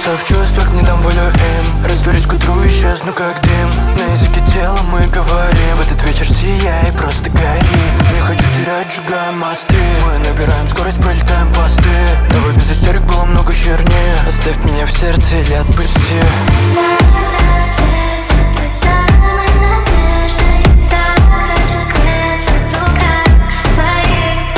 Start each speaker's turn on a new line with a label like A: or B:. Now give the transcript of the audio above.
A: Бросок чувств, как не дам волю им. Растворюсь к утру, исчезну как дым. На языке тела мы говорим. В этот вечер сияй, просто гори. Не хочу терять, сжигаем мосты. Мы набираем скорость, пролетаем посты. Давай без истерик, было много херни. Оставь меня в сердце или отпусти.